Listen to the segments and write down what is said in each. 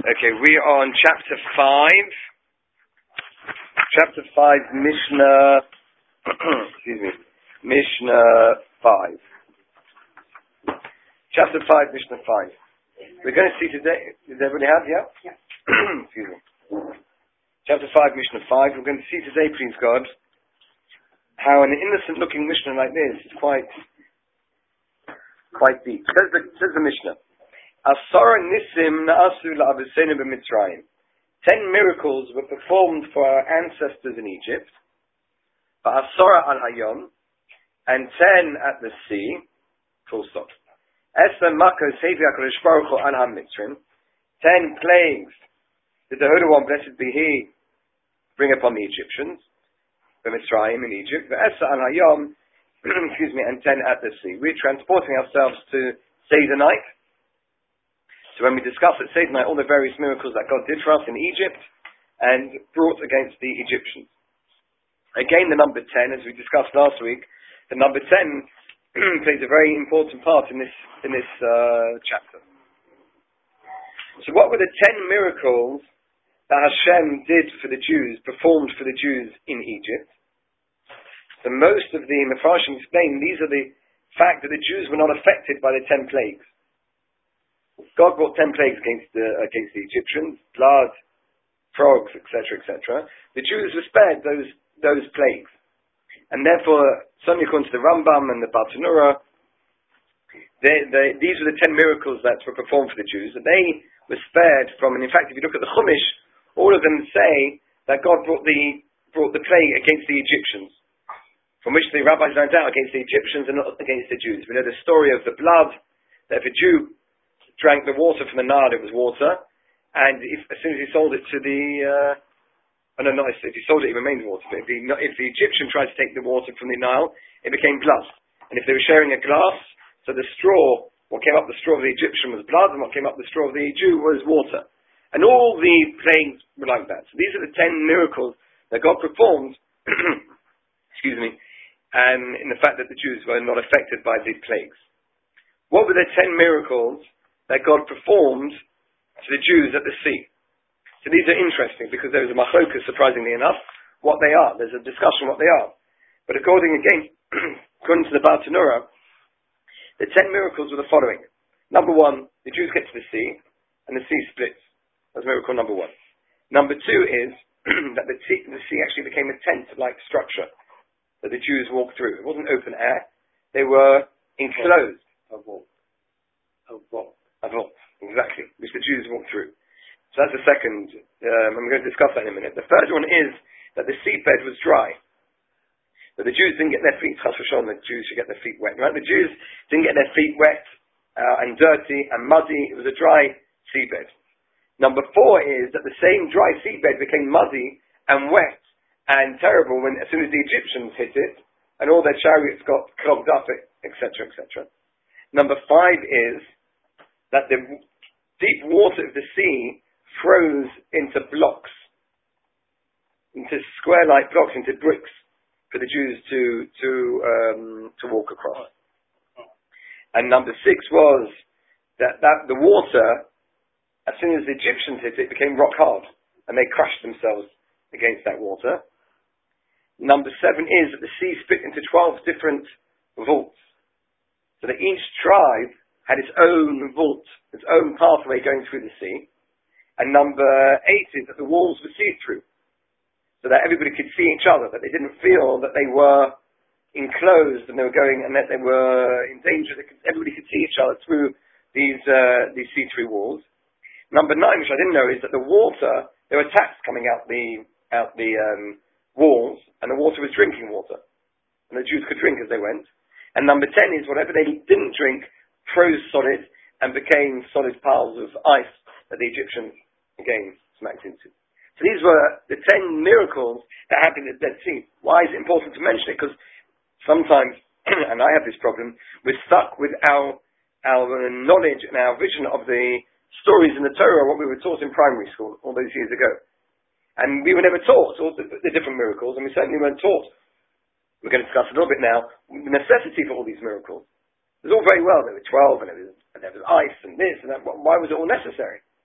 Okay, we are on chapter 5. Chapter 5, Mishnah, Mishnah 5. Chapter 5, Mishnah 5. We're going to see today, does everybody have, yeah? Excuse me. Chapter 5, Mishnah 5. We're going to see today, please God, how an innocent-looking Mishnah like this is quite deep. Says the Mishnah. Asara nisim na'asu la'aviseinu b'Mitzrayim. 10 miracles were performed for our ancestors in Egypt. Asara al hayom, and 10 at the sea. Full stop. Esem makos hevi HaKadosh Baruch Hu al ha-Mitzrim. 10 plagues did the Holy One, blessed be He, bring upon the Egyptians, b'Mitzrayim in Egypt. Esem al hayom, excuse me, and 10 at the sea. We're transporting ourselves to Seder night. So when we discuss at Seder night all the various miracles that God did for us in Egypt and brought against the Egyptians. Again, the number 10, as we discussed last week, the number 10 plays a very important part in this chapter. So what were the 10 miracles that Hashem did for the Jews, performed for the Jews in Egypt? So most of the Mefarshim explain these are the fact that the Jews were not affected by the 10 plagues. God brought 10 plagues against the Egyptians, blood, frogs, etc., etc. The Jews were spared those plagues. And therefore, certainly according to the Rambam and the Bartanura, these were the 10 miracles that were performed for the Jews, that they were spared from. And in fact, if you look at the Chumash, all of them say that God brought the plague against the Egyptians, from which the rabbis learned out against the Egyptians and not against the Jews. We know the story of the blood, that if a Jew drank the water from the Nile, it was water, and as soon as he sold it to if he sold it, it remained water. But if the Egyptian tried to take the water from the Nile, it became blood. And if they were sharing a glass, so the straw, what came up the straw of the Egyptian was blood, and what came up the straw of the Jew was water. And all the plagues were like that. So these are the 10 miracles that God performed, excuse me, and in the fact that the Jews were not affected by the plagues. What were the 10 miracles that God performed to the Jews at the sea? So these are interesting because there is a machlokas, surprisingly enough, what they are. There's a discussion what they are. But according to the Bartanura, the 10 miracles were the following. Number 1, the Jews get to the sea and the sea splits. That's miracle number 1. Number 2 is that the sea actually became a tent-like structure that the Jews walked through. It wasn't open air. They were enclosed. A vault, exactly, which the Jews walked through. So that's the second, I'm going to discuss that in a minute. The third one is that the seabed was dry. But the Jews didn't get their feet, chas v'shalom, the Jews should get their feet wet, right? The Jews didn't get their feet wet and dirty and muddy. It was a dry seabed. Number 4 is that the same dry seabed became muddy and wet and terrible as soon as the Egyptians hit it and all their chariots got clogged up, etc., etc. Number 5 is that the deep water of the sea froze into blocks, into square-like blocks, into bricks for the Jews to walk across. And number 6 was that the water, as soon as the Egyptians hit it, became rock hard, and they crushed themselves against that water. Number 7 is that the sea split into 12 different vaults, so that each tribe had its own vault, its own pathway going through the sea. And number 8 is that the walls were see-through, so that everybody could see each other, that they didn't feel that they were enclosed and they were going, and that they were in danger. Everybody could see each other through these see-through walls. Number 9, which I didn't know, is that the water, there were taps coming out the walls, and the water was drinking water, and the Jews could drink as they went. And number 10 is whatever they didn't drink froze solid and became solid piles of ice that the Egyptians again smacked into. So these were the 10 miracles that happened at the Dead Sea. Why is it important to mention it? Because sometimes, and I have this problem, we're stuck with our knowledge and our vision of the stories in the Torah, what we were taught in primary school all those years ago. And we were never taught all the different miracles, and we certainly weren't taught. We're going to discuss a little bit now the necessity for all these miracles. It was all very well. There were 12, and there was ice and this and that. Why was it all necessary?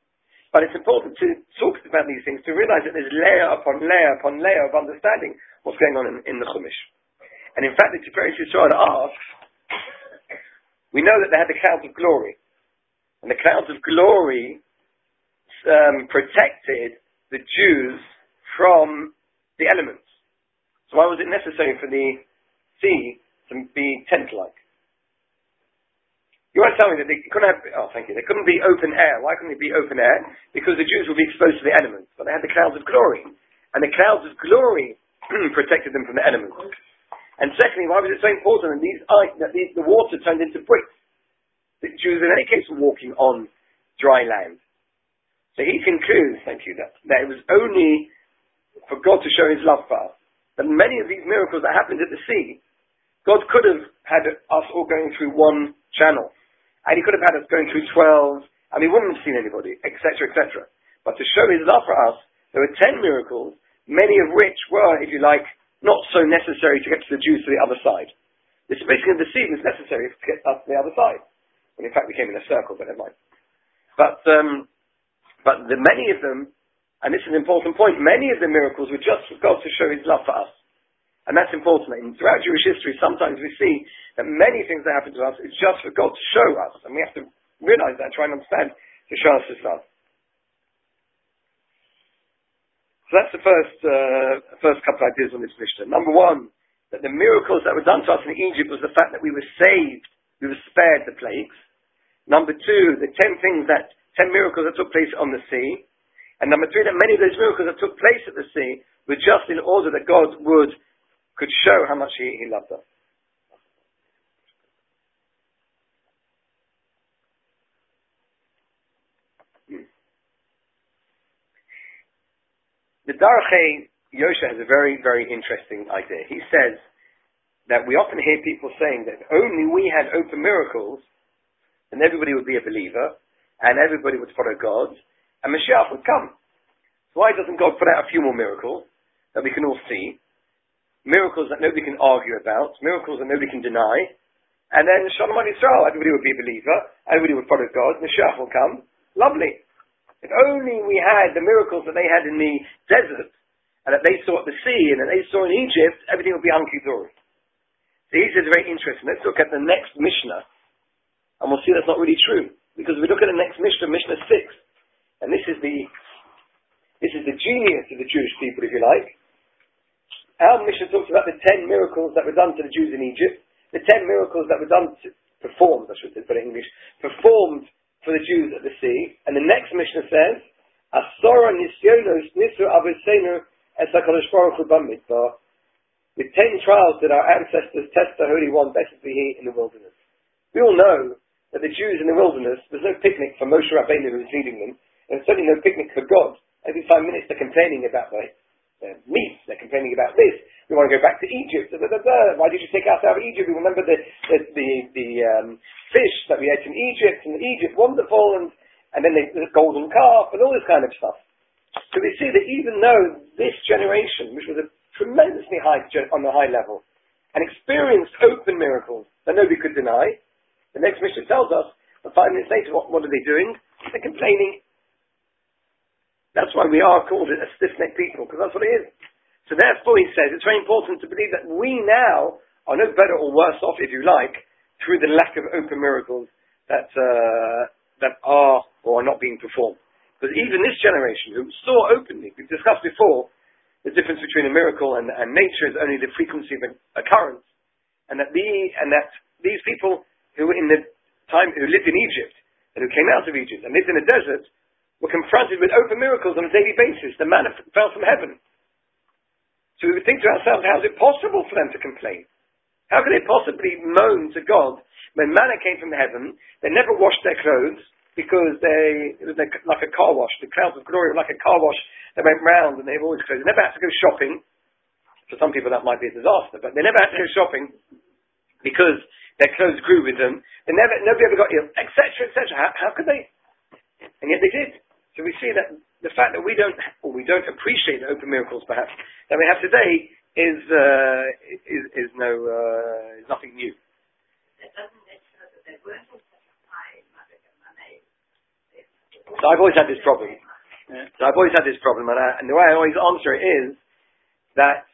But it's important to talk about these things, to realize that there's layer upon layer upon layer of understanding what's going on in the Chumash. And in fact, the Tiferes Yisrael asks, we know that they had the clouds of glory. And the clouds of glory protected the Jews from the elements. So why was it necessary for the sea to be tent-like? You want to tell me that they couldn't have, they couldn't be open air. Why couldn't it be open air? Because the Jews would be exposed to the elements. But they had the clouds of glory. And the clouds of glory protected them from the elements. And secondly, why was it so important that the water turned into bricks? The Jews in any case were walking on dry land. So he concludes, that it was only for God to show his love for us. That many of these miracles that happened at the sea, God could have had us all going through one channel. And he could have had us going through 12, and we wouldn't have seen anybody, etc., etc. But to show his love for us, there were 10 miracles, many of which were, if you like, not so necessary to get to the Jews to the other side. This is basically the sea was necessary to get us to the other side. When in fact we came in a circle, but never mind. But the many of them, and this is an important point, many of the miracles were just for God to show his love for us. And that's important. And throughout Jewish history, sometimes we see that many things that happen to us is just for God to show us. And we have to realize that, try and understand, to show us his love. So that's the first couple of ideas on this Mishnah. Number one, that the miracles that were done to us in Egypt was the fact that we were saved, we were spared the plagues. Number two, the 10 miracles that took place on the sea. And number three, that many of those miracles that took place at the sea were just in order that God could show how much he loved us. The Darchei Yosha has a very, very interesting idea. He says that we often hear people saying that if only we had open miracles, then everybody would be a believer, and everybody would follow God, and Mashiach would come. So why doesn't God put out a few more miracles that we can all see? Miracles that nobody can argue about, miracles that nobody can deny, and then Shalom Al Yisrael, everybody would be a believer, everybody would follow God, Mashiach will come. Lovely. If only we had the miracles that they had in the desert, and that they saw at the sea, and that they saw in Egypt, everything would be hunky-dory. So he says very interesting. Let's look at the next Mishnah, and we'll see that's not really true. Because if we look at the next Mishnah, Mishnah 6, and this is the genius of the Jewish people, if you like. Our Mishnah talks about the 10 miracles that were done to the Jews in Egypt, the 10 miracles that were performed for the Jews at the sea. And the next Mishnah says, Asora nisyonos nisu avosenu es HaKadosh Baruch Hu b'mitzvah. With 10 trials did our ancestors test the Holy One, blessed be He, in the wilderness. We all know that the Jews in the wilderness, there's no picnic for Moshe Rabbeinu who was leading them, and certainly no picnic for God. Every 5 minutes they're complaining about their meat, they're complaining about this. We want to go back to Egypt. Why did you take us out of Egypt? We remember the fish that we ate in Egypt, and Egypt wonderful, and then the golden calf, and all this kind of stuff. So we see that even though this generation, which was a tremendously on the high level, and experienced open miracles that nobody could deny, the next Mishnah tells us that 5 minutes later, what are they doing? They're complaining. That's why we are called a stiff-necked people, because that's what it is. So therefore, he says, it's very important to believe that we now are no better or worse off, if you like, through the lack of open miracles that are or are not being performed. Because even this generation, who saw openly, we've discussed before, the difference between a miracle and nature is only the frequency of an occurrence, and that these people who were in the time who lived in Egypt and who came out of Egypt and lived in the desert were confronted with open miracles on a daily basis. The manna fell from heaven. So we would think to ourselves, how is it possible for them to complain? How could they possibly moan to God when manna came from heaven? They never washed their clothes because it was like a car wash. The clouds of glory were like a car wash that went round, and they were always clothes. They never had to go shopping. For some people that might be a disaster, but they never had to go shopping because their clothes grew with them. Nobody ever got ill, etc., etc. How could they? And yet they did. So we see that the fact that we don't appreciate the open miracles, perhaps, that we have today is nothing new. So I've always had this problem. So I've always had this problem, and the way I always answer it is that,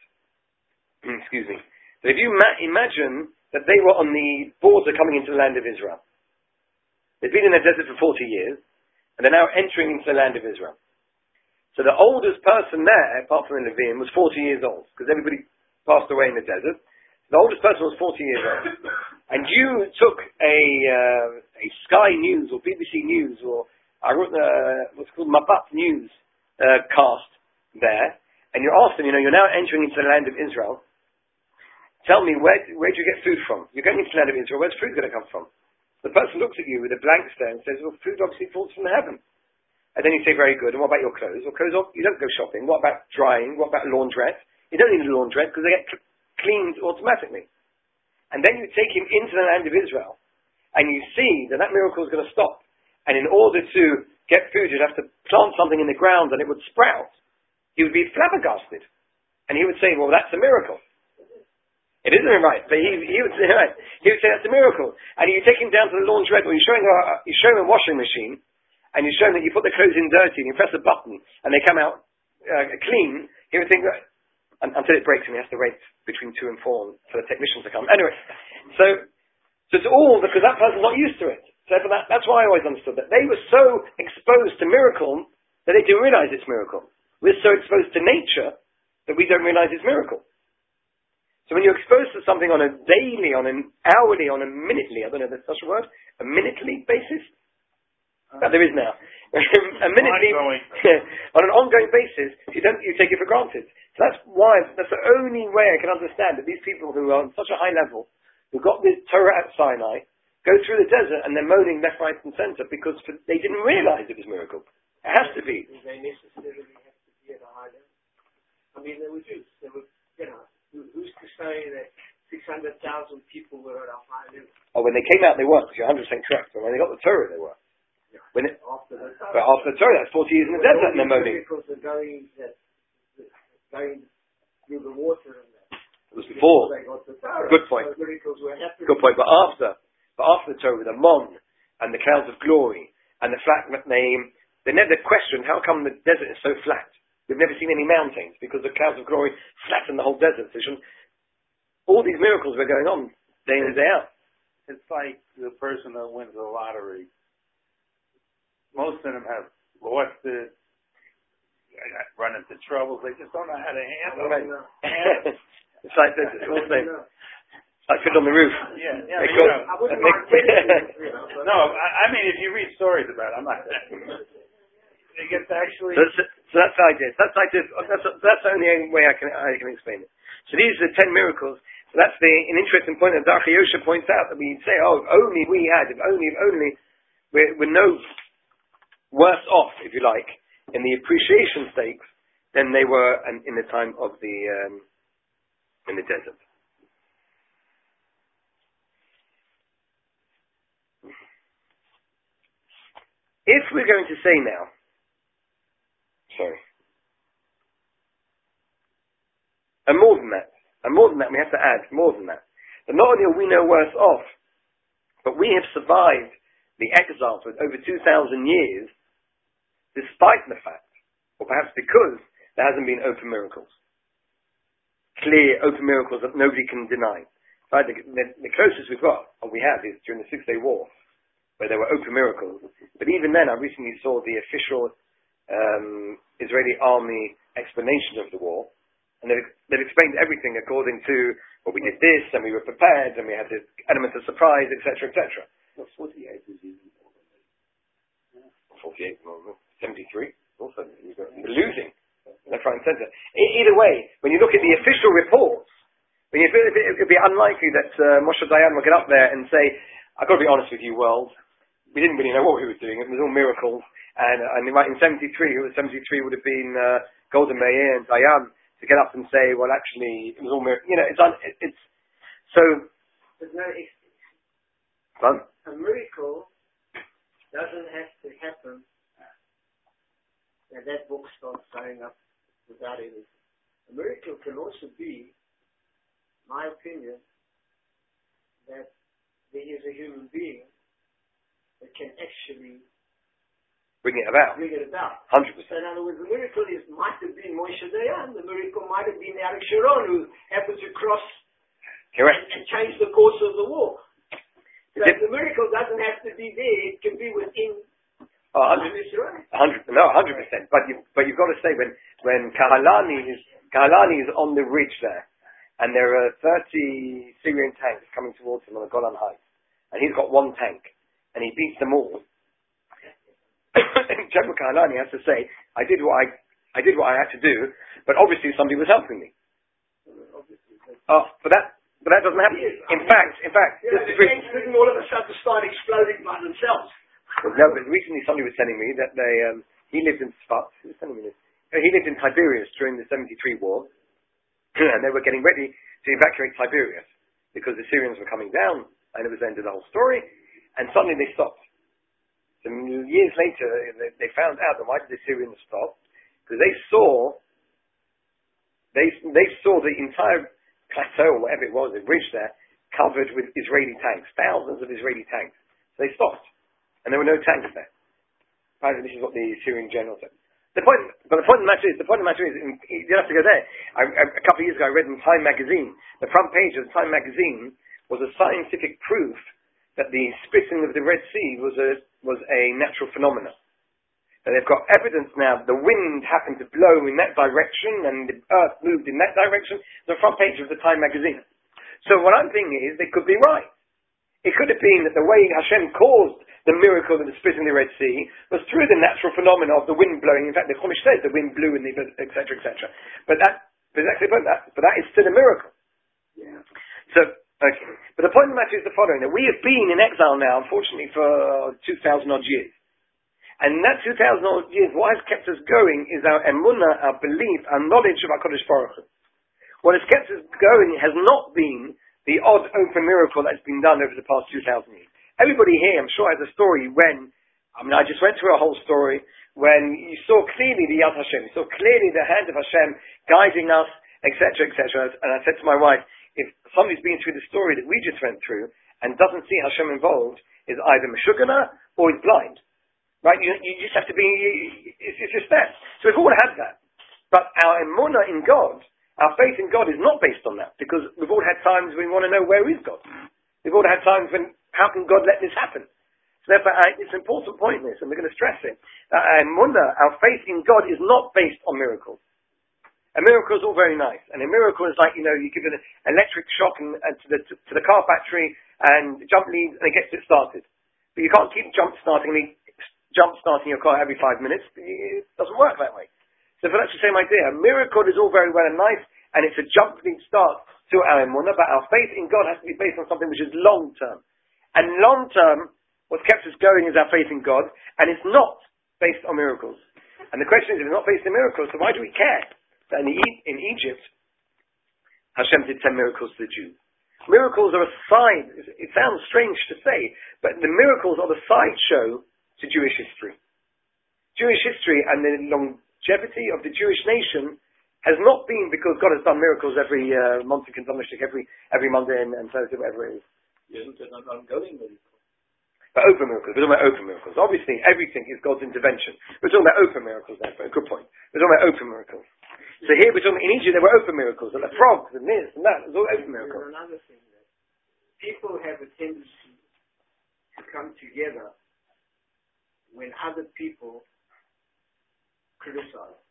excuse me, so if you imagine that they were on the border coming into the land of Israel. They've been in the desert for 40 years, and they're now entering into the land of Israel. So the oldest person there, apart from the Levium, was 40 years old, because everybody passed away in the desert. The oldest person was 40 years old. And you took a Sky News or BBC News or what's called Mapat News cast there, and you asked them, you're now entering into the land of Israel. Tell me, where do you get food from? You're going into the land of Israel. Where's food going to come from? The person looks at you with a blank stare and says, well, food obviously falls from heaven. And then you say, very good. And what about your clothes? Well, clothes, you don't go shopping. What about drying? What about laundrette? You don't need a laundrette because they get cleaned automatically. And then you take him into the land of Israel and you see that miracle is going to stop. And in order to get food, you'd have to plant something in the ground and it would sprout. He would be flabbergasted. And he would say, well, that's a miracle. It isn't right, but he would say, right. He would say that's a miracle. And you take him down to the laundrette, or you show him a washing machine, and you show him that you put the clothes in dirty, and you press a button, and they come out clean. He would think, until it breaks, and he has to wait between 2 and 4 for the technicians to come. Anyway, so it's all because that person's not used to it. So that's why I always understood that they were so exposed to miracle that they didn't realize it's miracle. We're so exposed to nature that we don't realize it's miracle. So when you're exposed to something on a daily, on an hourly, on a minutely, I don't know if there's such a word, a minutely basis? There is now. A minutely, on an ongoing basis, you take it for granted. So that's the only way I can understand that these people who are on such a high level, who got this Torah at Sinai, go through the desert and they're moaning left, right and centre because they didn't realise it was a miracle. It has to be. They necessarily have to be at a high level. I mean, they were Jews. They were, who's to say that 600,000 people were at a high level? Oh, when they came out, they weren't, because you're 100% correct. But when they got the Torah, they were. Yeah. After the Torah, that's 40 years in the desert, and they're moaning. Because they're going through the water and that. It was before. Good point. Good point. But after the Torah, with the Mon, and the clouds of glory, and the flat name, they never questioned how come the desert is so flat. We've never seen any mountains because the clouds of glory flattened the whole desert. So all these miracles were going on day in and day out. It's like the person that wins the lottery. Most of them have lost it, run into troubles. They just don't know how to handle it. It's like like fit on the roof. Yeah. I wouldn't mind No, I mean, if you read stories about it, I'm not saying. They get to actually. So that's the idea. That's the only way I can explain it. So these are the 10 miracles. So that's an interesting point that Darchi Yosha points out, that we say, oh, only we had, if only, we're no worse off, if you like, in the appreciation stakes than they were in the time of in the desert. If we're going to say now, and more than that, we have to add more than that. But not only are we no worse off, but we have survived the exile for over 2,000 years, despite the fact, or perhaps because, there hasn't been open miracles. Clear open miracles that nobody can deny. Right? The closest we have is during the 6-Day War, where there were open miracles. But even then, I recently saw the official Israeli army explanation of the war, and they've explained everything according to, well, we did this, and we were prepared, and we had this element of surprise, etc., etc. Well, 48 is even more than that. 48, 73, also, we're losing, left, right, and centre. Either way, when you look at the official reports, it would be unlikely that Moshe Dayan would get up there and say, I've got to be honest with you, world, we didn't really know what we were doing, it was all miracles. And right in 73, would have been Golda Meir and Dayan to get up and say, well, actually, it was all miracles. It's so. There's no Fun? A miracle doesn't have to happen, and that book starts showing up without anything. A miracle can also be, my opinion, that there is a human being that can actually bring it about. 100%. So in other words, the miracle might have been Moshe Dayan. The miracle might have been Arik Sharon, who happened to cross and change the course of the war. So the miracle doesn't have to be there; it can be within. 100%. But you've got to say when Kahalani is on the ridge there, and there are 30 Syrian tanks coming towards him on the Golan Heights, and he's got one tank, and he beats them all. General Kahalani has to say, I did what I had to do, but obviously somebody was helping me. But that doesn't happen. In fact, the tanks didn't all of a sudden start exploding by themselves. No, but recently somebody was telling me that he lived in Sfat. He lived in Tiberias during the 73 war, and they were getting ready to evacuate Tiberias because the Syrians were coming down, and it was the end of the whole story, and suddenly they stopped. So years later, they found out that why did the Syrians stop? Because they saw the entire plateau, or whatever it was, the ridge there, covered with Israeli tanks, thousands of Israeli tanks. So they stopped. And there were no tanks there. Apparently this is what the Syrian general said. The point of the matter is, you have to go there. A couple of years ago I read in Time magazine, the front page of Time magazine was a scientific proof that the splitting of the Red Sea was a natural phenomenon. And they've got evidence now that the wind happened to blow in that direction and the earth moved in that direction. The front page of the Time magazine. So what I'm thinking is they could be right. It could have been that the way Hashem caused the miracle of the split in the Red Sea was through the natural phenomena of the wind blowing. In fact, the Chumash says the wind blew and etc. etc. But that is still a miracle. Yeah. So, okay. But the point of the matter is the following: that we have been in exile now, unfortunately, for 2,000 odd years. And that 2,000 odd years, what has kept us going is our emunah, our belief, our knowledge of HaKadosh Baruch Hu. What has kept us going has not been the odd open miracle that's been done over the past 2,000 years. Everybody here, I'm sure, has a story I just went through a whole story, when you saw clearly the Yad Hashem, you saw clearly the hand of Hashem guiding us, etc., etc. And I said to my wife, if somebody's been through the story that we just went through and doesn't see Hashem involved, is either Meshugana or is blind. Right? You just have to be, it's just that. So we've all had that. But our emunah in God, our faith in God is not based on that, because we've all had times when we want to know where is God. We've all had times when, how can God let this happen? So therefore, it's an important point in this, and we're going to stress it. That our emunah, our faith in God is not based on miracles. A miracle is all very nice, and a miracle is like, you give an electric shock to the car battery and jump leads and it gets it started. But you can't keep jump starting your car every 5 minutes. It doesn't work that way. So that's the same idea. A miracle is all very well and nice, and it's a jumping start to our emunah, but our faith in God has to be based on something which is long term. And long term, what's kept us going is our faith in God, and it's not based on miracles. And the question is, if it's not based on miracles, so why do we care that in Egypt, Hashem did 10 miracles to the Jews? Miracles are a side, it sounds strange to say, but the miracles are the sideshow to Jewish history. Jewish history and the longevity of the Jewish nation has not been because God has done miracles every month in Kentamashik, every Monday and Thursday, whatever it is. Isn't it an ongoing miracle? But open miracles. We're talking about open miracles. Obviously, everything is God's intervention. We're talking about open miracles now. Good point. We're talking about open miracles. So here we're talking, in Egypt there were open miracles. And the frogs and this and that. It was all open miracles. There's another thing that people have a tendency to come together when other people criticize.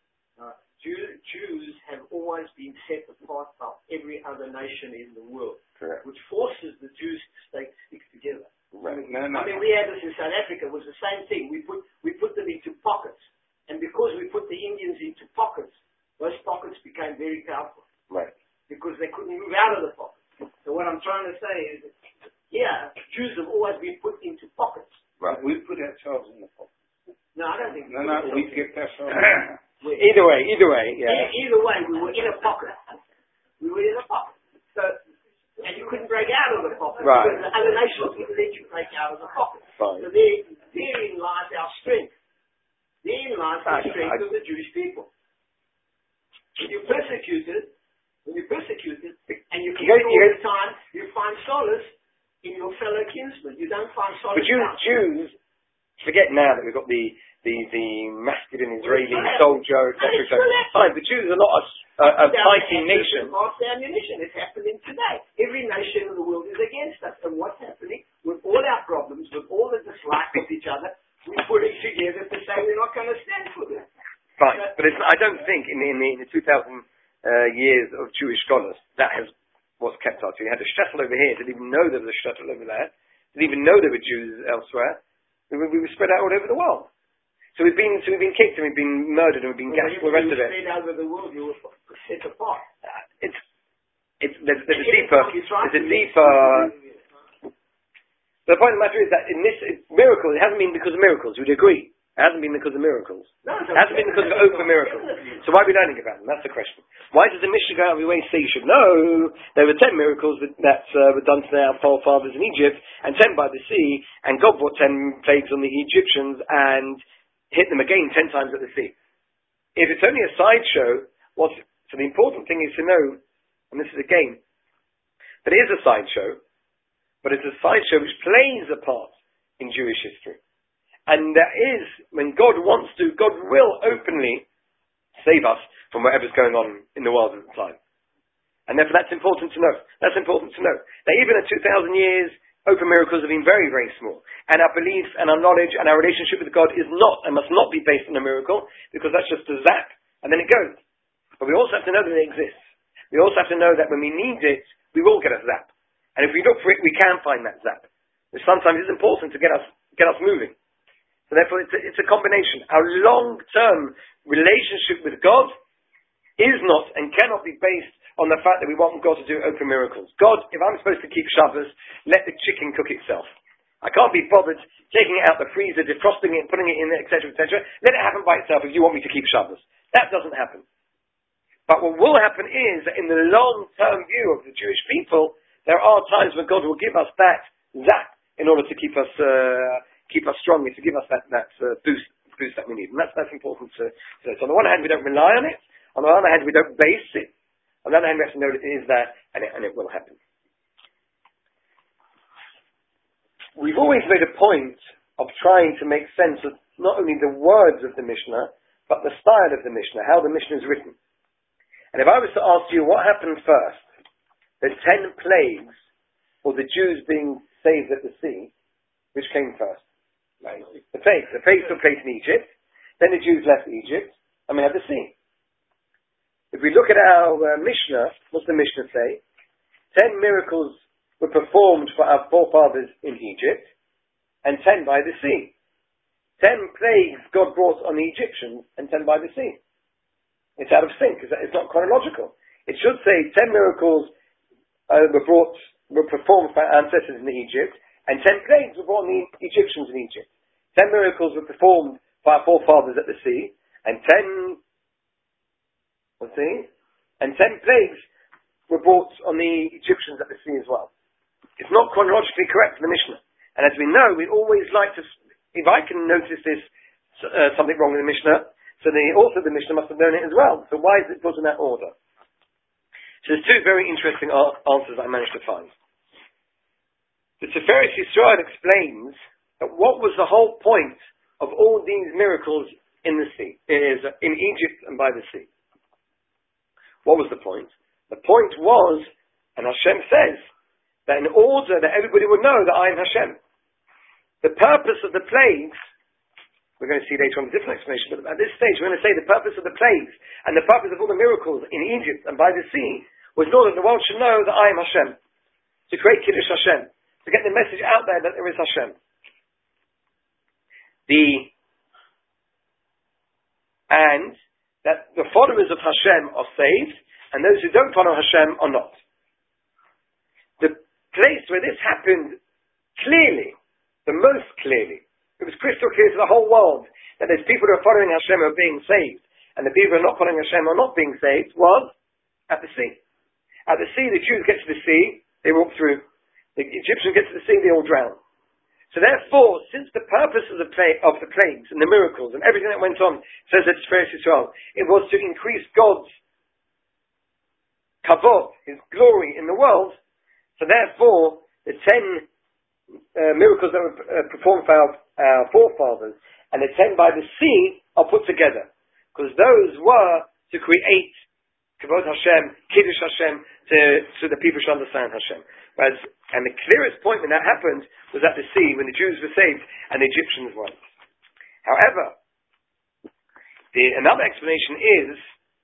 Jews have always been set apart by every other nation in the world, correct, which forces the Jews to stick together. Right. I mean, we had this in South Africa. It was the same thing. We put them into pockets, and because we put the Indians into pockets, those pockets became very powerful. Right. Because they couldn't move out of the pockets. So what I'm trying to say is, Jews have always been put into pockets. Right. We put ourselves in the pocket. No, I don't think. No, we get ourselves. Either way, yeah. Either way, we were in a pocket. So, and you couldn't break out of the pocket. Right. Because the other nations wouldn't let you break out of the pocket. Fine. So therein lies our strength. Therein lies the strength of the Jewish people. When you're persecuted, and you forget all the time, you find solace in your fellow kinsmen. You don't find solace. But Forget now that we've got the masculine Israeli soldier, etc. Fine, the Jews are not a fighting nation. Ammunition is happening today. Every nation in the world is against us. And what's happening with all our problems, with all the dislike of each other, we're putting together to say we're not going to stand for this. Fine, but I don't think in the 2,000 years of Jewish scholars that has what's kept us. You had a shtetl over here, didn't even know there was a shtetl over there, didn't even know there were Jews elsewhere. We were spread out all over the world. So we've been kicked and we've been murdered and we've been gassed and the rest of it. Spread out over the world, you were set apart. There's a deeper. The point of the matter is that in this miracle, it hasn't been because of miracles. Would you agree? It hasn't been because of miracles. No, it hasn't been because of open miracles. So why are we learning about them? That's the question. Why does the Mishnah go out of your way and say you should know there were 10 miracles that were done to our forefathers in Egypt and 10 by the sea, and God brought 10 plagues on the Egyptians and hit them again 10 times at the sea? If it's only a sideshow, so the important thing is to know, and this is a game, that it is a sideshow, but it's a sideshow which plays a part in Jewish history. And that is, when God wants to, God will openly save us from whatever's going on in the world at the time. And therefore that's important to know. That's important to know. That even at 2,000 years, open miracles have been very, very small. And our belief and our knowledge and our relationship with God is not and must not be based on a miracle, because that's just a zap. And then it goes. But we also have to know that it exists. We also have to know that when we need it, we will get a zap. And if we look for it, we can find that zap. Which sometimes is important to get us moving. So therefore, it's a combination. Our long-term relationship with God is not and cannot be based on the fact that we want God to do open miracles. God, if I'm supposed to keep Shabbos, let the chicken cook itself. I can't be bothered taking it out the freezer, defrosting it, putting it in there, etc., etc. Let it happen by itself if you want me to keep Shabbos. That doesn't happen. But what will happen is that in the long-term view of the Jewish people, there are times when God will give us that zap in order to keep us strong, to give us that boost that we need. And that's important to know. So on the one hand, we don't rely on it. On the other hand, we don't base it. On the other hand, we have to know that it is there and it will happen. We've always made a point of trying to make sense of not only the words of the Mishnah, but the style of the Mishnah, how the Mishnah is written. And if I was to ask you what happened first, the 10 plagues, or the Jews being saved at the sea, which came first? The plagues. The plagues took place in Egypt, then the Jews left Egypt, and we had the sea. If we look at our Mishnah, what's the Mishnah say? 10 miracles were performed for our forefathers in Egypt, and 10 by the sea. 10 plagues God brought on the Egyptians, and 10 by the sea. It's out of sync. It's not chronological. It should say 10 miracles were performed by our ancestors in Egypt, and 10 plagues were brought on the Egyptians in Egypt. 10 miracles were performed by our forefathers at the sea, and 10 plagues were brought on the Egyptians at the sea as well. It's not chronologically correct in the Mishnah. And as we know, we always like to, if I can notice this, something wrong in the Mishnah, so the author of the Mishnah must have known it as well. So why is it put in that order? So there's two very interesting answers I managed to find. The Tiferes Yisrael explains that what was the whole point of all these miracles in the sea, in Egypt and by the sea. What was the point? The point was, and Hashem says, that in order that everybody would know that I am Hashem. The purpose of the plagues, we're going to see later on a different explanation, but at this stage we're going to say the purpose of the plagues and the purpose of all the miracles in Egypt and by the sea was in order that the world should know that I am Hashem. To create Kiddush Hashem. To get the message out there that there is Hashem. And that the followers of Hashem are saved, and those who don't follow Hashem are not. The place where this happened clearly, the most clearly, it was crystal clear to the whole world that there's people who are following Hashem who are being saved, and the people who are not following Hashem are not being saved, was at the sea. At the sea, the Jews get to the sea, they walk through. The Egyptians get to the sea, they all drown. So therefore, since the purpose of the plagues and the miracles and everything that went on, says that Tiferes Yisrael, it was to increase God's kavod, His glory in the world. So therefore, the 10 miracles that were performed for our forefathers, and the 10 by the sea are put together, because those were to create Kavod Hashem, Kiddush Hashem, to the people should understand Hashem. And the clearest point when that happened was at the sea, when the Jews were saved and the Egyptians weren't. However, another explanation is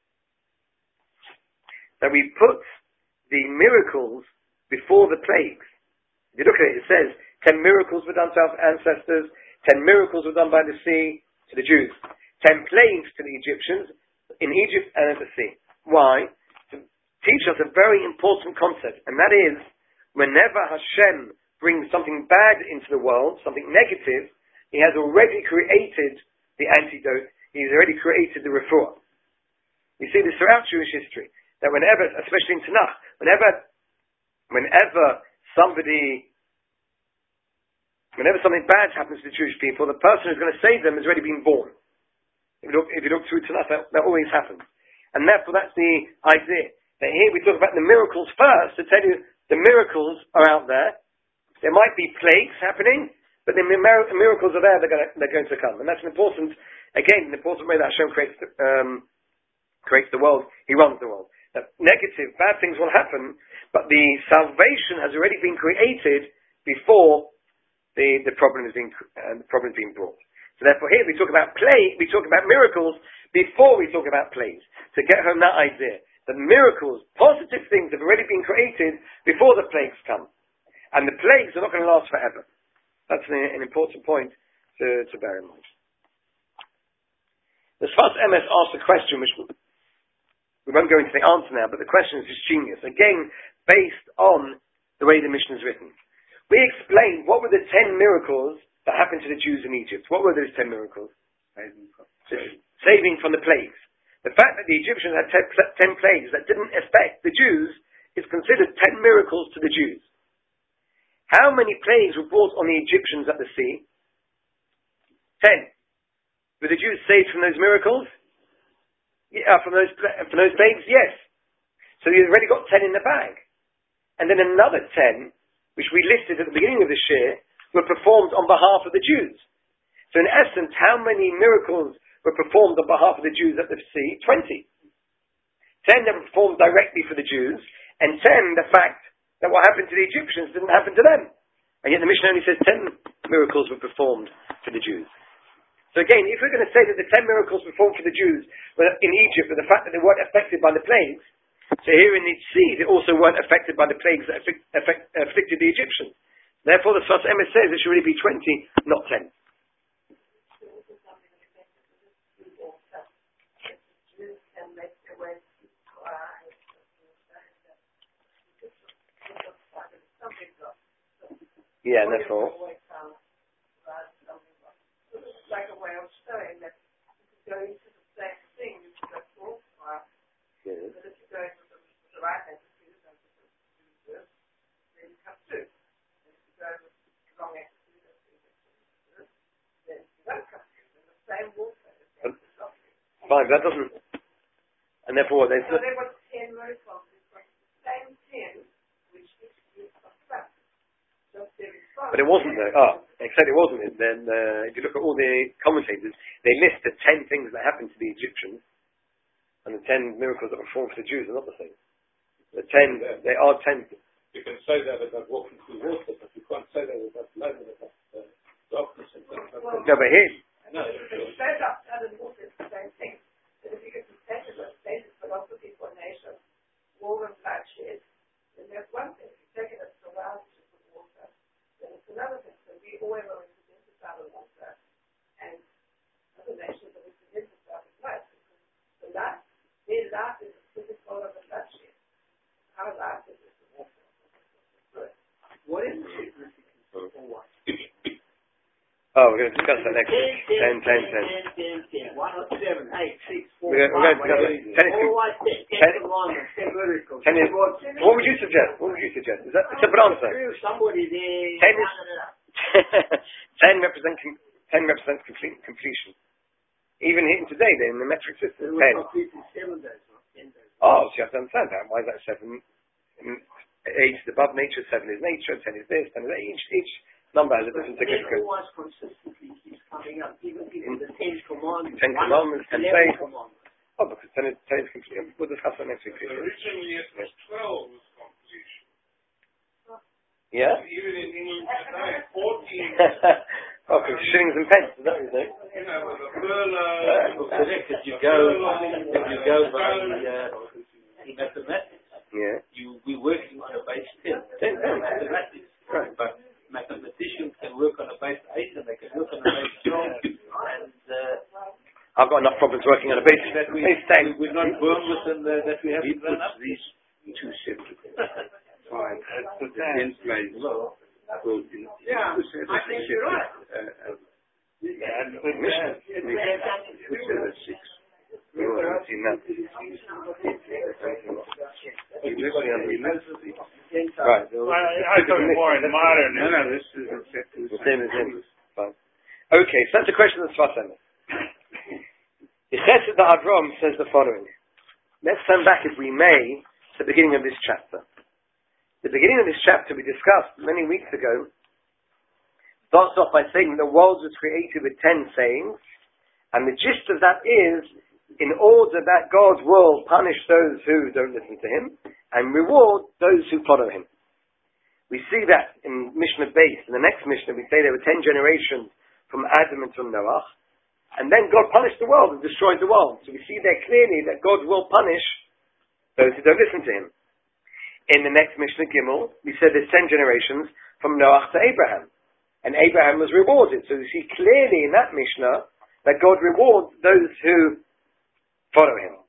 that we put the miracles before the plagues. If you look at it, it says 10 miracles were done to our ancestors, 10 miracles were done by the sea to the Jews, 10 plagues to the Egyptians in Egypt and at the sea. Why? To teach us a very important concept, and that is, whenever Hashem brings something bad into the world, something negative, He has already created the antidote, He has already created the refuah. You see this throughout Jewish history, that whenever, especially in Tanakh, whenever something bad happens to the Jewish people, the person who's going to save them has already been born. If you look through Tanakh, that always happens. And therefore that's the idea. That here we talk about the miracles first, to tell you the miracles are out there. There might be plagues happening, but the miracles are there, they're going to come. And that's an important way that Hashem creates the world. He runs the world. That negative, bad things will happen, but the salvation has already been created before the problem is being brought. So therefore here we talk about miracles before we talk about plagues, to get home that idea. The miracles, positive things have already been created before the plagues come. And the plagues are not going to last forever. That's an important point to bear in mind. The Sfas Emes asked a question which we won't go into the answer now, but the question is just genius. Again, based on the way the Mishnah is written. We explained what were the 10 miracles that happened to the Jews in Egypt. What were those 10 miracles? Saving from the plagues. The fact that the Egyptians had 10 plagues that didn't affect the Jews is considered 10 miracles to the Jews. How many plagues were brought on the Egyptians at the sea? 10. Were the Jews saved from those miracles? Yeah, from those plagues? Yes. So you've already got 10 in the bag. And then another 10, which we listed at the beginning of this year, were performed on behalf of the Jews. So in essence, how many miracles were performed on behalf of the Jews at the sea? 20. 10 that were performed directly for the Jews, and 10 the fact that what happened to the Egyptians didn't happen to them. And yet the Mishnah only says 10 miracles were performed for the Jews. So again, if we're going to say that the 10 miracles performed for the Jews were in Egypt, but the fact that they weren't affected by the plagues, so here in the sea they also weren't affected by the plagues that afflicted the Egyptians. Therefore the Sfas Emes says it should really be 20, not 10. Yeah, and therefore. It's like a way of showing that if you go into the same thing, you should have thought about. But if you go into the right hand, you don't do this, then you come through. And if you go with the wrong attitude, then you don't come through. And the same water is going to stop you. Fine, that doesn't. And therefore, there's. So there were 10 miracles. The same 10, which is a fact. But it wasn't though. Except it wasn't. Then if you look at all the commentators, they list the 10 things that happened to the Egyptians, and the 10 miracles that were performed for the Jews are not the same. The 10, they are 10. You can say that about walking through water, but you can't say that about light, about darkness. No, but here. No, straight up, and water is the same thing. But if you get some stages, philosophy, formation, war and bloodshed, then there's one thing. If you take it as around. Then it's another thing. So we always are represented by the water, and other nations are represented by the blood. The life, their life is a physical of the bloodshed. Our life is the water. What is the significance of what? Oh, we're going to discuss that next week. 10. 107, 8, 6, 4, 5. We're going to discuss that. What would you suggest? Is that a simple answer? 10 represents completion. Even today, they're in the metric system. 10. Oh, so you have to understand that. Why is that 7? 8 is above nature, 7 is nature, 10 is this, 10 is that. Each number has a different significance. It always consistently keeps coming up, even in the Ten Commandments. 10 Commandments, 10 11 Plagues. Commandments. Oh, because 10 is complete. We'll discuss that next week. Originally it was 12 was completion. Yeah? Even in England today, 14. Oh, because shillings and pence, is that what you're saying? You know, with the furlough. Correct. If you go by mathematics, Yeah. we're working on a base 10. 10. Mathematics. Right. But mathematicians can work on a base 8 and they can work on a base 12. And I've got enough problems working on a base. that Base 10. we're not born with and that we have to run up. These two separate. Fine. That's the The 10 plays. Yeah, I think you're right. That's the Mishnah. Which are 6. We haven't seen that. Right. I thought more in modern. No, this is exactly The same as him. Fine. Okay, so that's a question of Sfas Emes. The Chesed Avram says the following. Let's turn back, if we may, to the beginning of this chapter. The beginning of this chapter we discussed many weeks ago starts off by saying the world was created with 10 sayings, and the gist of that is in order that God will punish those who don't listen to him and reward those who follow him. We see that in Mishnah Beis. In the next Mishnah we say there were 10 generations from Adam until Noah, and then God punished the world and destroyed the world. So we see there clearly that God will punish those who don't listen to him. In the next Mishnah Gimel, we said there's 10 generations from Noah to Abraham. And Abraham was rewarded. So we see clearly in that Mishnah that God rewards those who follow him.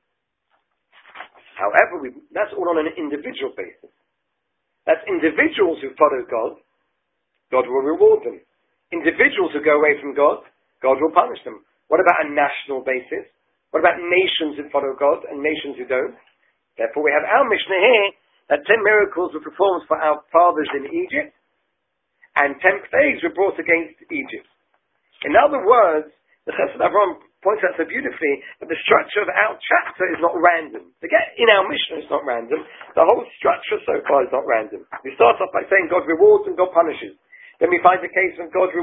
However, that's all on an individual basis. That's individuals who follow God, God will reward them. Individuals who go away from God, God will punish them. What about a national basis? What about nations who follow God and nations who don't? Therefore, we have our Mishnah here that 10 miracles were performed for our fathers in Egypt, and 10 plagues were brought against Egypt. In other words, the Chesed Avram points out so beautifully that the structure of our chapter is not random. In our Mishnah, it's not random. The whole structure so far is not random. We start off by saying God rewards and God punishes. Then we find the case when God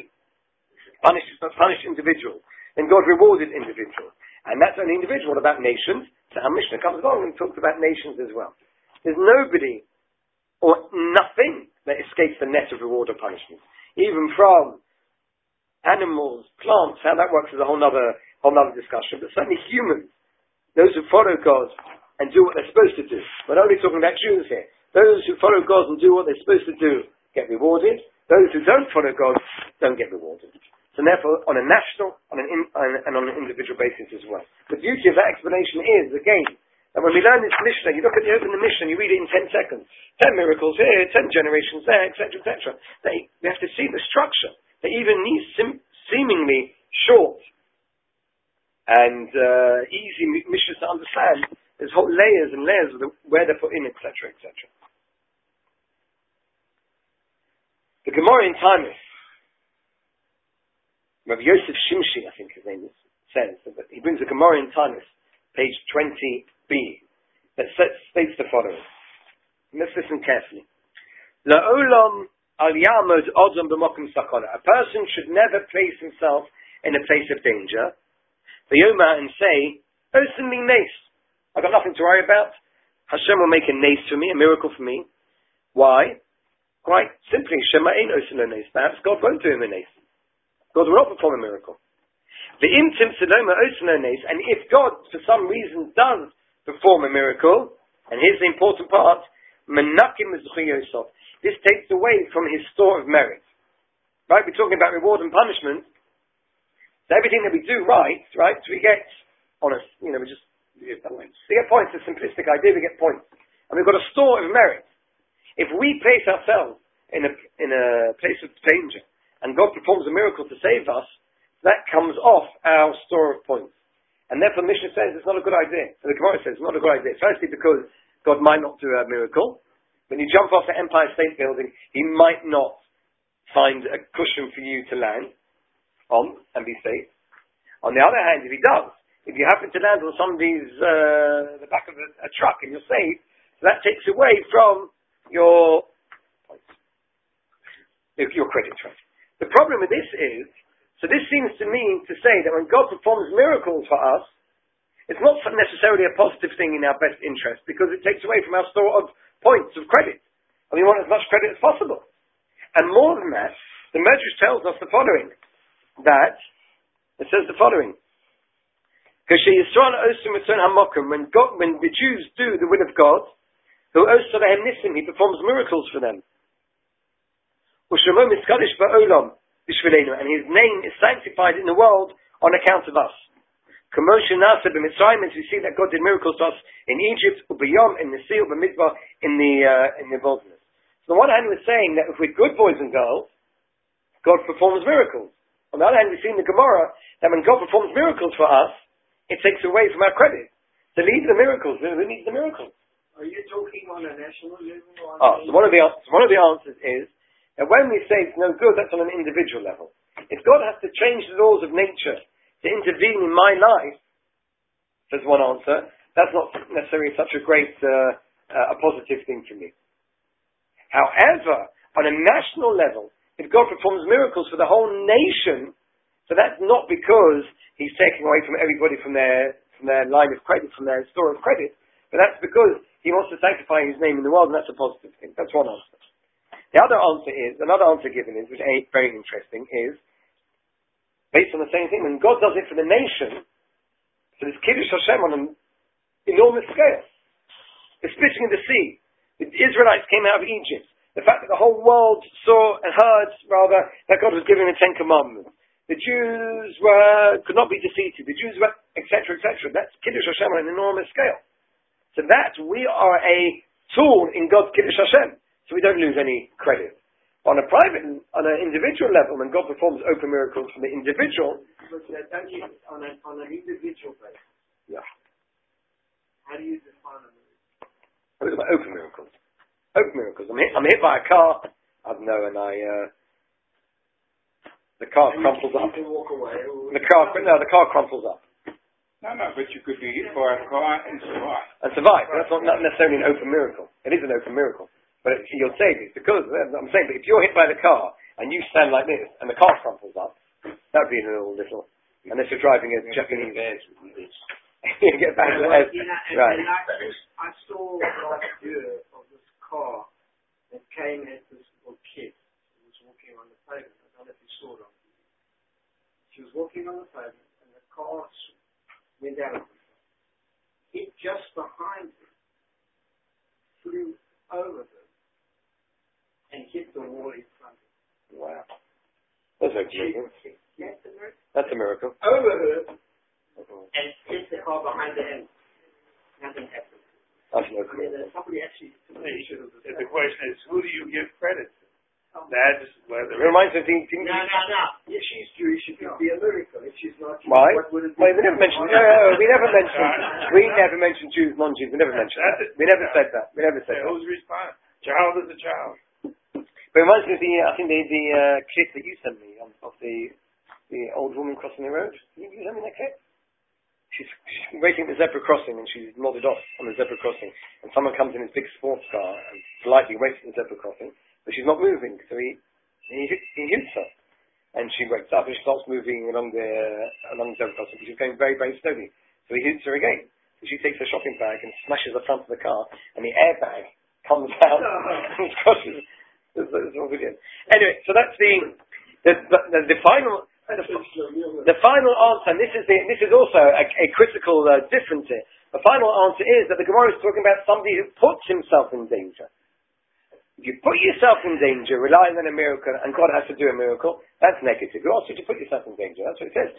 punished individuals. Then God rewarded individuals. And that's only individual. What about nations? So our Mishnah comes along and talks about nations as well. There's nobody or nothing that escapes the net of reward or punishment. Even from animals, plants, how that works is a whole nother discussion. But certainly humans, those who follow God and do what they're supposed to do. We're only talking about Jews here. Those who follow God and do what they're supposed to do get rewarded. Those who don't follow God don't get rewarded. So therefore, on a national and on an individual basis as well. The beauty of that explanation is, again, that when we learn this Mishnah, you open the Mishnah, you read it in 10 seconds. 10 miracles here, 10 generations there, etc., etc. We have to see the structure. That even these seemingly short and easy Mishnahs to understand, there's whole layers and layers of where they're put in, etc., etc. The Gemara in Tanis, Rabbi Yosef Shimshi, I think his name is, says, that he brings a Gemara in Tanis, page 20b, that states the following. Let's listen carefully. La'olam al ya'amod odom b'mokum sakona. A person should never place himself in a place of danger. V'yoma, and say, Osen li nes. I've got nothing to worry about. Hashem will make a nes for me, a miracle for me. Why? Quite simply, Shema ein osen lo nes. Perhaps God won't do him a nes. God will not perform a miracle. V'im tim sedoma osen lo nes. And if God, for some reason, does perform a miracle, and here's the important part, menakim mezchuy yosef. This takes away from his store of merit. Right? We're talking about reward and punishment. So everything that we do right, we get honest. We get points. We get points. It's a simplistic idea. We get points, and we've got a store of merit. If we place ourselves in a place of danger, and God performs a miracle to save us, that comes off our store of points. And therefore, the Mishnah says it's not a good idea. And the Gemara says it's not a good idea. Firstly, because God might not do a miracle. When you jump off the Empire State Building, He might not find a cushion for you to land on and be safe. On the other hand, if He does, if you happen to land on somebody's the back of a truck and you're safe, that takes away from your points. your credit track. The problem with this is, so this seems to me to say that when God performs miracles for us, it's not necessarily a positive thing in our best interest because it takes away from our store of points of credit. And we want as much credit as possible. And more than that, the Medrash tells us the following, that it says the following. When the Jews do the will of God, he performs miracles for them. And his name is sanctified in the world on account of us. As we see that God did miracles to us in Egypt, in the sea, in the wilderness. So on the one hand we're saying that if we're good boys and girls, God performs miracles. On the other hand we see in the Gemara that when God performs miracles for us, it takes away from our credit. To leave the miracles, who needs the miracles? Are you talking on a national level? So one of the answers is that when we say it's no good, that's on an individual level. If God has to change the laws of nature to intervene in my life, says one answer, that's not necessarily such a great, a positive thing for me. However, on a national level, if God performs miracles for the whole nation, so that's not because He's taking away from everybody from their line of credit, from their store of credit, but that's because He wants to sanctify His name in the world, and that's a positive thing. That's one answer. The other answer is, another answer given is, which is very interesting, is based on the same thing. When God does it for the nation, so there's Kiddush Hashem on an enormous scale. The splitting of the sea. The Israelites came out of Egypt. The fact that the whole world saw and heard, rather, that God was giving the Ten Commandments. The Jews could not be defeated. The Jews were, etc., etc. That's Kiddush Hashem on an enormous scale. So that we are a tool in God's Kiddush Hashem. So we don't lose any credit. On an individual level, when God performs open miracles for the individual, on an individual basis. Yeah. How do you define a miracle? What about open miracles? Open miracles. I'm hit by a car. I don't know, and the car crumples up. You can walk away. The car crumples up. No, but you could be hit by a car and survive. And survive. That's not necessarily an open miracle. It is an open miracle. But you'll say this because I'm saying, but if you're hit by the car and you stand like this and the car crumples up, that would be a little. Unless you're driving a Japanese. You get back to the head. Right. I saw last year of this car that came at this little kid who was walking on the pavement. I don't know if you saw it on TV. She was walking on the pavement and the car went out. Hit just behind her, flew over her, and hit the wall in front of her. Wow. That's a miracle. That's a miracle. Over her, and hit the car behind her, and nothing happened. That's no miracle. Somebody actually took a picture of this. The question is, who do you give credit to? That's whether it reminds me of the... No. If she's Jewish, it could be a miracle. If she's not Jewish, why? What would it be? Well, we never mentioned Jews, non-Jews. We never mentioned that. We never said that. who's responsible? Child is a child. But it reminds me of the clip that you sent me of the old woman crossing the road. Did you send me that clip? She's waiting at the zebra crossing and she's nodded off on the zebra crossing, and someone comes in his big sports car and politely waits at the zebra crossing, but she's not moving, so he hits her, and she wakes up and she starts moving along the zebra crossing, but she's going very, very slowly, so he hits her again. So she takes her shopping bag and smashes the front of the car, and the airbag comes out and crosses. It's all video. Anyway, so that's the final. The final answer, and this is also a critical difference here. The final answer is that the Gemara is talking about somebody who puts himself in danger. If you put yourself in danger, relying on a miracle, and God has to do a miracle, that's negative. Who asks you to put yourself in danger? That's what it says.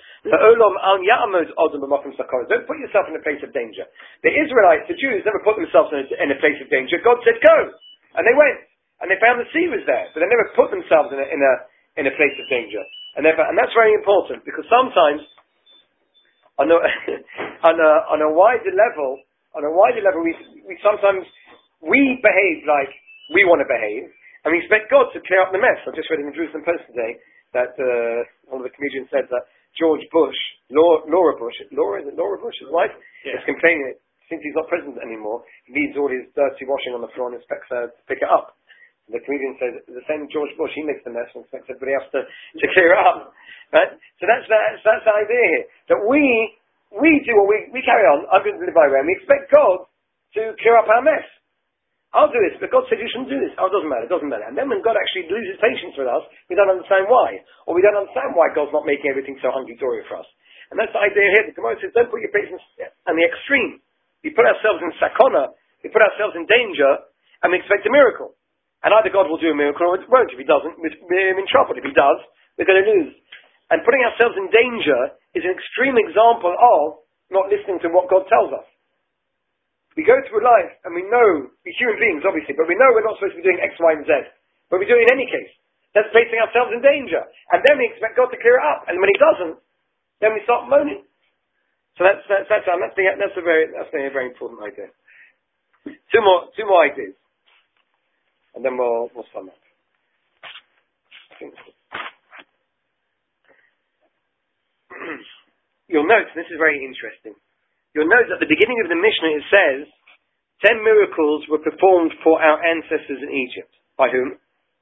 Don't put yourself in a place of danger. The Israelites, the Jews, never put themselves in a place of danger. God said, go! And they went. And they found the sea was there. But they never put themselves in a place of danger. And that's very important, because sometimes on a wider level, we sometimes behave like we want to behave, and we expect God to clear up the mess. I just read in the Jerusalem Post today that one of the comedians said that George Bush, Laura Bush, his wife, is complaining that since he's not president anymore, he leaves all his dirty washing on the floor and expects her to pick it up. The comedian says the same George Bush, he makes the mess and expects everybody else to clear it up. Right? So that's the idea here. That we do what we carry on, I'm going to live my way, and we expect God to clear up our mess. I'll do this, but God said you shouldn't do this. Oh, it doesn't matter. And then when God actually loses patience with us, we don't understand why. Or we don't understand why God's not making everything so hunky-dory for us. And that's the idea here. The Gemara says, don't put your patience on the extreme. We put ourselves in sakona, we put ourselves in danger, and we expect a miracle. And either God will do a miracle or it won't. If he doesn't, we're in trouble. If he does, we're going to lose. And putting ourselves in danger is an extreme example of not listening to what God tells us. We go through life and we know, we're human beings obviously, but we know we're not supposed to be doing X, Y, and Z. But we do it in any case. That's placing ourselves in danger. And then we expect God to clear it up. And when he doesn't, then we start moaning. So that's a very important idea. Two more ideas. And then we'll sum up. You'll note, this is very interesting. You'll note at the beginning of the Mishnah it says, 10 miracles were performed for our ancestors in Egypt. By whom?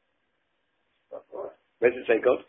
Where does it say God?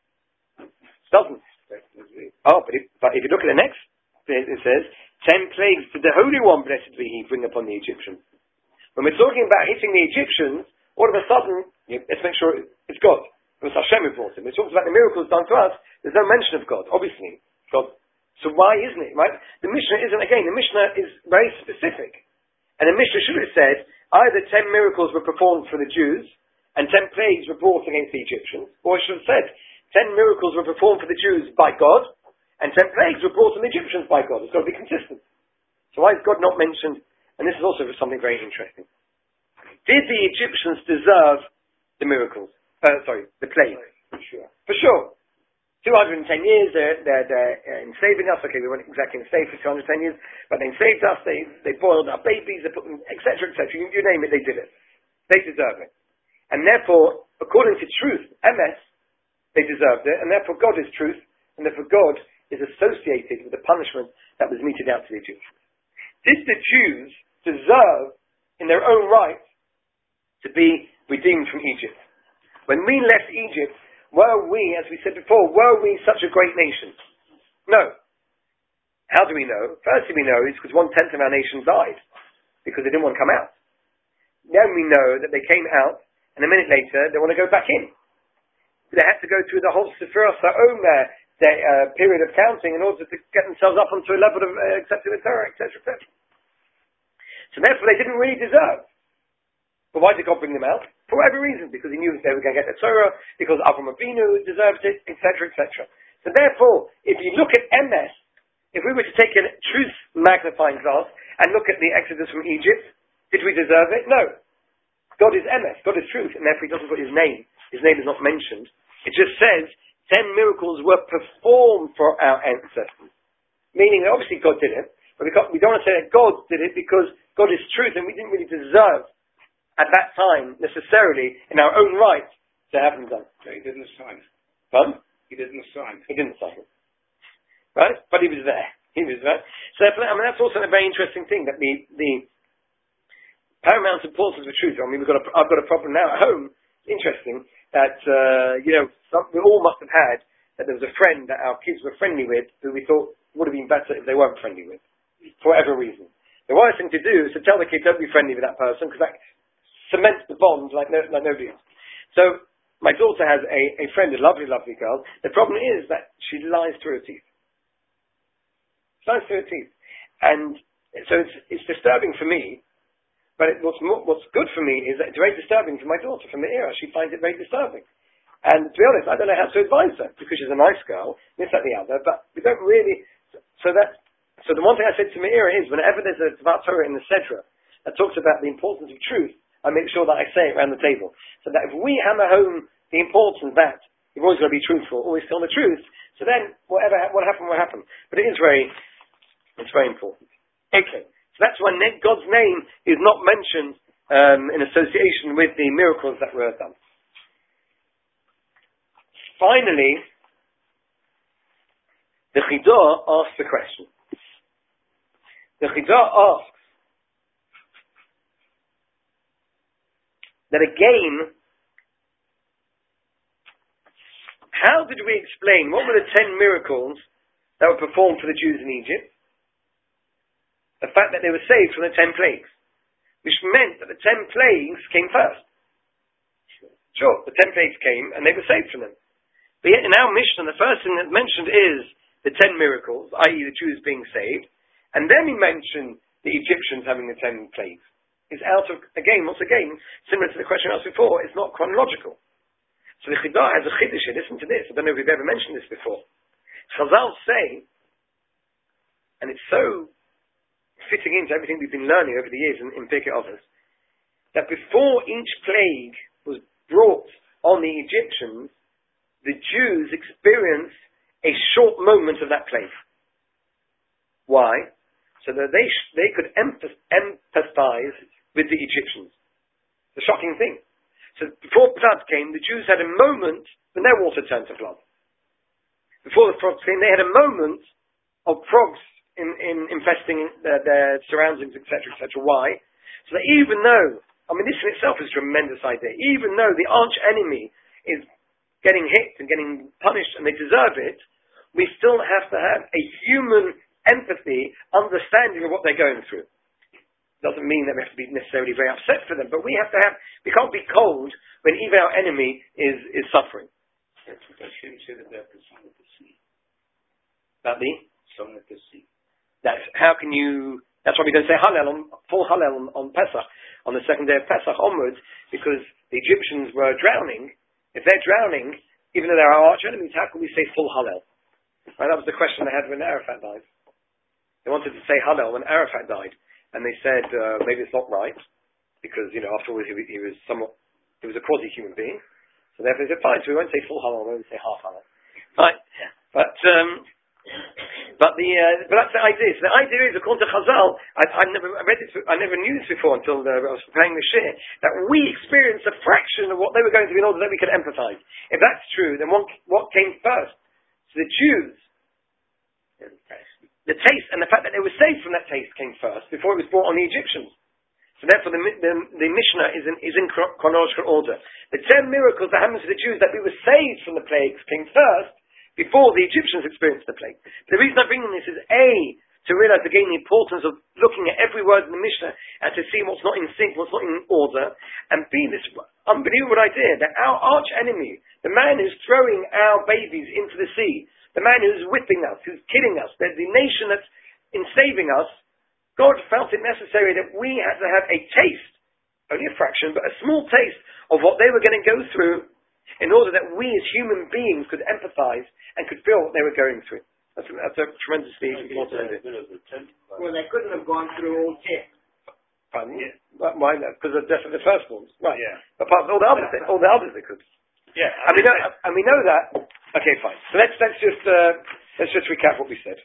It doesn't. Oh, but if you look at the next, it says, 10 plagues did the Holy One, blessed be He, bring upon the Egyptians. When we're talking about hitting the Egyptians, all of a sudden, let's make sure it's God. It was Hashem who brought him. It talks about the miracles done to us. There's no mention of God, obviously. God. So why isn't it, right? The Mishnah the Mishnah is very specific. And the Mishnah should have said, either 10 miracles were performed for the Jews, and 10 plagues were brought against the Egyptians, or it should have said, 10 miracles were performed for the Jews by God, and 10 plagues were brought on the Egyptians by God. It's got to be consistent. So why is God not mentioned? And this is also something very interesting. Did the Egyptians deserve the miracles? The plague? For sure. 210 years, they're enslaving us. Okay, we weren't exactly enslaved for 210 years, but they enslaved us, they boiled our babies, they put them, etc., etc. You name it, they did it. They deserve it. And therefore, according to truth, MS, they deserved it, and therefore God is truth, and therefore God is associated with the punishment that was meted out to the Egyptians. Did the Jews deserve, in their own right, to be redeemed from Egypt? When we left Egypt, were we, as we said before, were we such a great nation? No. How do we know? Firstly, we know it's because 1/10 of our nation died because they didn't want to come out. Then we know that they came out, and a minute later they want to go back in. They had to go through the whole Sefiras HaOmer, their period of counting, in order to get themselves up onto a level of accepting the Torah, etc., etc. So therefore, they didn't really deserve. But why did God bring them out? For whatever reason, because he knew they were going to get the Torah, because Avraham Avinu deserved it, etc., etc. So therefore, if you look at MS, if we were to take a truth magnifying glass and look at the Exodus from Egypt, did we deserve it? No. God is MS, God is truth, and therefore he doesn't put his name. His name is not mentioned. It just says 10 miracles were performed for our ancestors. Meaning that obviously God did it, but we don't want to say that God did it because God is truth and we didn't really deserve at that time, necessarily, in our own right, to have them done. No, he didn't sign. Pardon? He didn't sign. He didn't sign it. Right? But he was there. He was there. So, that's also a very interesting thing, that the paramount importance of the truth. I mean, I've got a problem now at home. Interesting that, we all must have had that there was a friend that our kids were friendly with who we thought would have been better if they weren't friendly with, for whatever reason. The worst thing to do is to tell the kid, don't be friendly with that person, because that cements the bond like nobody else. So my daughter has a friend, a lovely, lovely girl. The problem is that she lies through her teeth. She lies through her teeth. And so it's disturbing for me, but what's good for me is that it's very disturbing for my daughter, from the era. She finds it very disturbing. And to be honest, I don't know how to advise her, because she's a nice girl, this, that, the other, but we don't really... So the one thing I said to Meira is, whenever there's a Dvar Torah in the Sedra that talks about the importance of truth, I make sure that I say it around the table. So that if we hammer home the importance that you've always got to be truthful, always tell the truth, so then what happened will happen. But it's very important. Okay. So that's why God's name is not mentioned in association with the miracles that were done. Finally, the Chidah asks the question. The Chidah asks, that again, how did we explain, what were the 10 miracles that were performed for the Jews in Egypt? The fact that they were saved from the 10 plagues, which meant that the 10 plagues came first. Sure, the 10 plagues came and they were saved from them. But yet in our Mishnah, the first thing that's mentioned is the 10 miracles, i.e. the Jews being saved, and then we mention the Egyptians having the 10 plagues. It's out of, again, once again, similar to the question I asked before, it's not chronological. So the Chidah has a chiddush here. Listen to this. I don't know if we've ever mentioned this before. Chazal say, and it's so fitting into everything we've been learning over the years in Pirkei Avos, that before each plague was brought on the Egyptians, the Jews experienced a short moment of that plague. Why? So that they could empathize with the Egyptians. It's a shocking thing. So before flood came, the Jews had a moment when their water turned to blood. Before the frogs came, they had a moment of frogs infesting their surroundings, etc., etc. Why? So that even though, this in itself is a tremendous idea, even though the arch enemy is getting hit and getting punished and they deserve it, we still have to have a human empathy, understanding of what they're going through. Doesn't mean that we have to be necessarily very upset for them, but we can't be cold when even our enemy is suffering. That's why we don't say Hallel full Hallel on Pesach, on the second day of Pesach onwards, because the Egyptians were drowning. If they're drowning, even though they're our arch enemies, how can we say full Hallel? Right, that was the question they had when Arafat died. They wanted to say Hallel when Arafat died. And they said, maybe it's not right, because, after all, he was a quasi-human being. So therefore they said, fine, so we won't say full Hallel, we won't say half Hallel. Right. But that's the idea. So the idea is, according to Chazal, I never knew this before until I was preparing the shir, that we experienced a fraction of what they were going through in order that we could empathize. If that's true, then what came first? So the Jews, the taste and the fact that they were saved from that taste came first before it was brought on the Egyptians. So therefore the Mishnah is in chronological order. The 10 miracles that happened to the Jews that we were saved from the plagues came first before the Egyptians experienced the plague. The reason I'm bringing this is A, to realize again the importance of looking at every word in the Mishnah and to see what's not in sync, what's not in order, and B, this unbelievable idea that our arch enemy, the man who's throwing our babies into the sea, the man who's whipping us, who's killing us, the nation that's enslaving us, God felt it necessary that we had to have a taste, only a fraction, but a small taste of what they were going to go through in order that we as human beings could empathize and could feel what they were going through. That's a tremendously important idea. Well, they couldn't have gone through all 10. Pardon? Yeah. Why? Because of the death of the firstborns. Right. Yeah. But apart from all the others they could. Yeah. And we know that. Okay, fine. So let's just recap what we said.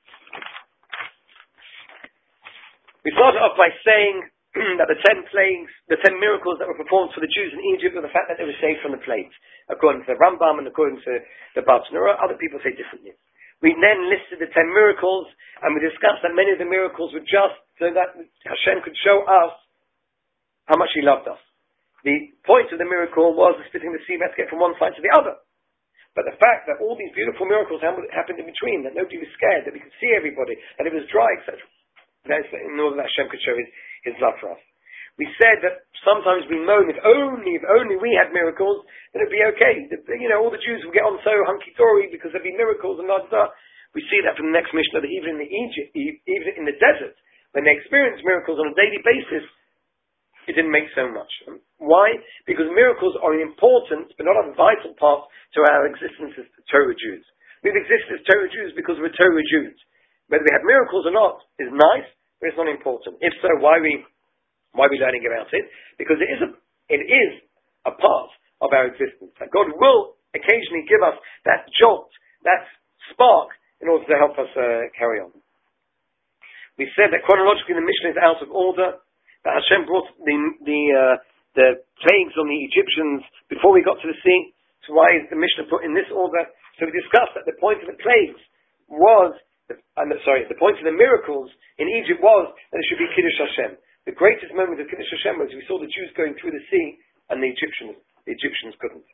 We started off by saying that the 10 plagues, the 10 miracles that were performed for the Jews in Egypt were the fact that they were saved from the plagues, according to the Rambam and according to the Bartanura. Other people say differently. We then listed the 10 miracles, and we discussed that many of the miracles were just so that Hashem could show us how much He loved us. The point of the miracle was the splitting the sea, we had to get from one side to the other. But the fact that all these beautiful miracles happened in between, that nobody was scared, that we could see everybody, that it was dry, etc. That's in order that Hashem could show His love for us. We said that sometimes we moan, if only we had miracles, then it'd be okay. All the Jews would get on so hunky-dory because there'd be miracles and blah. We see that from the next Mishnah, that even in the desert, when they experienced miracles on a daily basis, it didn't make so much. Why? Because miracles are an important, but not a vital part to our existence as Torah Jews. We've existed as Torah Jews because we're Torah Jews. Whether we have miracles or not is nice, but it's not important. If so, why are we learning about it? Because it is a part of our existence. That God will occasionally give us that jolt, that spark, in order to help us carry on. We said that chronologically the Mishnah is out of order. That Hashem brought the plagues on the Egyptians before we got to the sea. So why is the Mishnah put in this order? So we discussed that the point of the plagues was, the point of the miracles in Egypt was that it should be Kiddush Hashem. The greatest moment of Kiddush Hashem was we saw the Jews going through the sea and the Egyptians couldn't.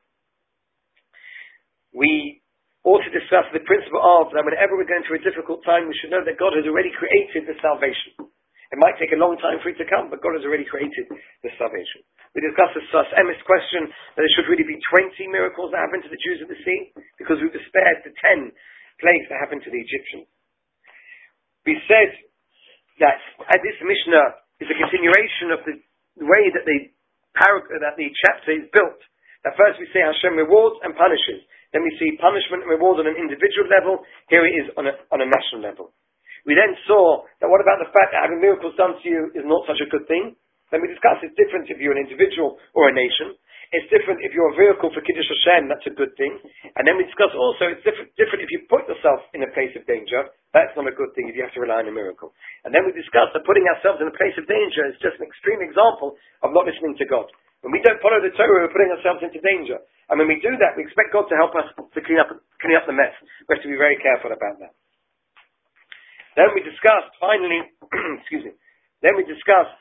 We also discussed the principle of that whenever we're going through a difficult time, we should know that God has already created the salvation. It might take a long time for it to come, but God has already created the salvation. We discussed the Sas Emes question, that it should really be 20 miracles that happened to the Jews of the sea, because we were spared the 10 plagues that happened to the Egyptians. We said that this Mishnah is a continuation of the way that the chapter is built. That first we say Hashem rewards and punishes. Then we see punishment and reward on an individual level. Here it is on a national level. We then saw that what about the fact that having miracles done to you is not such a good thing? Then we discussed it's different if you're an individual or a nation. It's different if you're a vehicle for Kiddush Hashem, that's a good thing. And then we discussed also it's different if you put yourself in a place of danger. That's not a good thing if you have to rely on a miracle. And then we discussed that putting ourselves in a place of danger is just an extreme example of not listening to God. When we don't follow the Torah, we're putting ourselves into danger. And when we do that, we expect God to help us to clean up the mess. We have to be very careful about that. Then we discussed, finally, then we discussed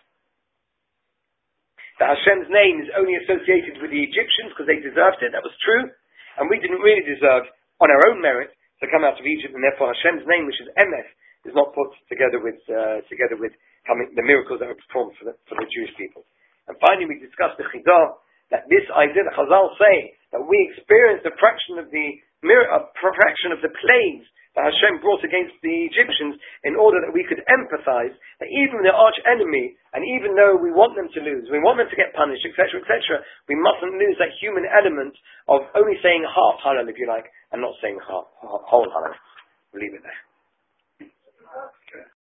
that Hashem's name is only associated with the Egyptians because they deserved it. That was true. And we didn't really deserve, on our own merit, to come out of Egypt, and therefore Hashem's name, which is Emes, is not put together with the miracles that were performed for the Jewish people. And finally, we discussed the Chidah, that this idea that Chazal say that we experience the fraction of the plagues that Hashem brought against the Egyptians in order that we could empathize that even the arch enemy, and even though we want them to lose, we want them to get punished, etc., etc., we mustn't lose that human element of only saying half halal, if you like, and not saying whole halal. We'll leave it there.